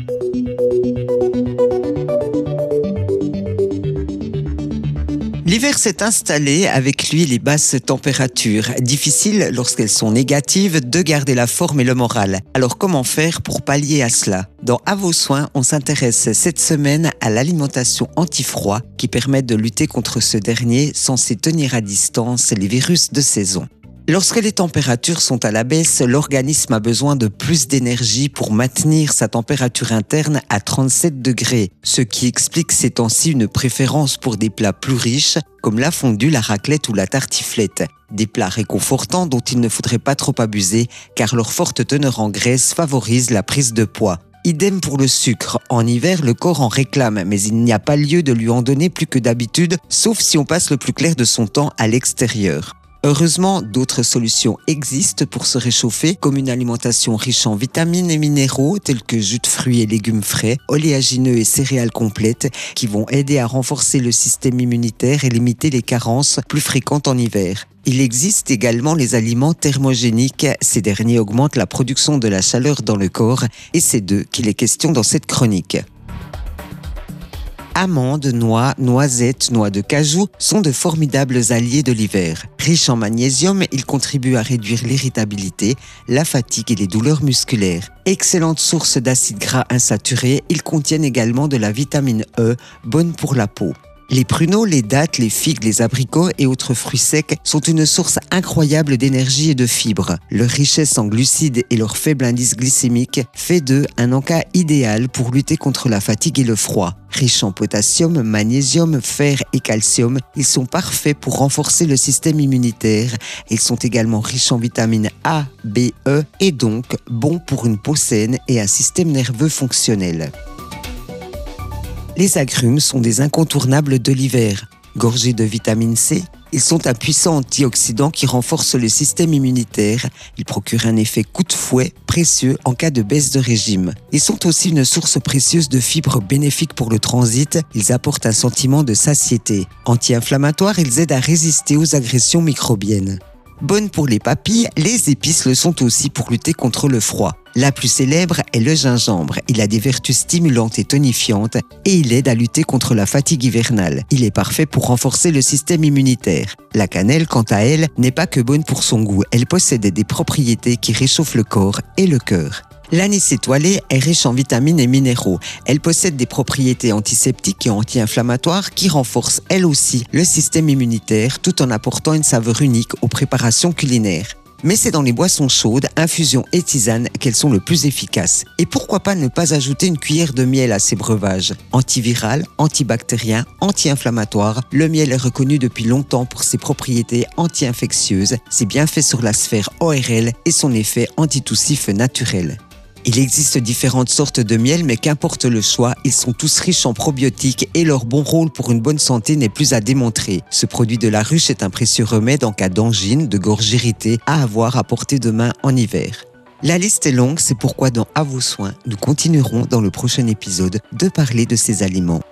L'hiver s'est installé, avec lui les basses températures. Difficile, lorsqu'elles sont négatives, de garder la forme et le moral. Alors comment faire pour pallier à cela? Dans À vos soins, on s'intéresse cette semaine à l'alimentation anti-froid qui permet de lutter contre ce dernier, censé tenir à distance les virus de saison. Lorsque les températures sont à la baisse, l'organisme a besoin de plus d'énergie pour maintenir sa température interne à 37 degrés, ce qui explique ces temps-ci une préférence pour des plats plus riches, comme la fondue, la raclette ou la tartiflette. Des plats réconfortants dont il ne faudrait pas trop abuser, car leur forte teneur en graisse favorise la prise de poids. Idem pour le sucre. En hiver, le corps en réclame, mais il n'y a pas lieu de lui en donner plus que d'habitude, sauf si on passe le plus clair de son temps à l'extérieur. Heureusement, d'autres solutions existent pour se réchauffer, comme une alimentation riche en vitamines et minéraux, tels que jus de fruits et légumes frais, oléagineux et céréales complètes, qui vont aider à renforcer le système immunitaire et limiter les carences plus fréquentes en hiver. Il existe également les aliments thermogéniques. Ces derniers augmentent la production de la chaleur dans le corps, et c'est d'eux qu'il est question dans cette chronique. Amandes, noix, noisettes, noix de cajou sont de formidables alliés de l'hiver. Riches en magnésium, ils contribuent à réduire l'irritabilité, la fatigue et les douleurs musculaires. Excellente source d'acides gras insaturés, ils contiennent également de la vitamine E, bonne pour la peau. Les pruneaux, les dattes, les figues, les abricots et autres fruits secs sont une source incroyable d'énergie et de fibres. Leur richesse en glucides et leur faible indice glycémique fait d'eux un encas idéal pour lutter contre la fatigue et le froid. Riches en potassium, magnésium, fer et calcium, ils sont parfaits pour renforcer le système immunitaire. Ils sont également riches en vitamines A, B, E et donc bons pour une peau saine et un système nerveux fonctionnel. Les agrumes sont des incontournables de l'hiver. Gorgés de vitamine C, ils sont un puissant antioxydant qui renforce le système immunitaire. Ils procurent un effet coup de fouet précieux en cas de baisse de régime. Ils sont aussi une source précieuse de fibres bénéfiques pour le transit. Ils apportent un sentiment de satiété. Anti-inflammatoires, ils aident à résister aux agressions microbiennes. Bonnes pour les papilles, les épices le sont aussi pour lutter contre le froid. La plus célèbre est le gingembre. Il a des vertus stimulantes et tonifiantes et il aide à lutter contre la fatigue hivernale. Il est parfait pour renforcer le système immunitaire. La cannelle, quant à elle, n'est pas que bonne pour son goût. Elle possède des propriétés qui réchauffent le corps et le cœur. L'anis étoilé est riche en vitamines et minéraux. Elle possède des propriétés antiseptiques et anti-inflammatoires qui renforcent elle aussi le système immunitaire tout en apportant une saveur unique aux préparations culinaires. Mais c'est dans les boissons chaudes, infusions et tisanes qu'elles sont le plus efficaces. Et pourquoi pas ne pas ajouter une cuillère de miel à ces breuvages? Antiviral, antibactérien, anti-inflammatoire, le miel est reconnu depuis longtemps pour ses propriétés anti-infectieuses, ses bienfaits sur la sphère ORL et son effet antitoussif naturel. Il existe différentes sortes de miel, mais qu'importe le choix, ils sont tous riches en probiotiques et leur bon rôle pour une bonne santé n'est plus à démontrer. Ce produit de la ruche est un précieux remède en cas d'angine, de gorge irritée, à avoir à portée de main en hiver. La liste est longue, c'est pourquoi dans À vos soins, nous continuerons dans le prochain épisode de parler de ces aliments.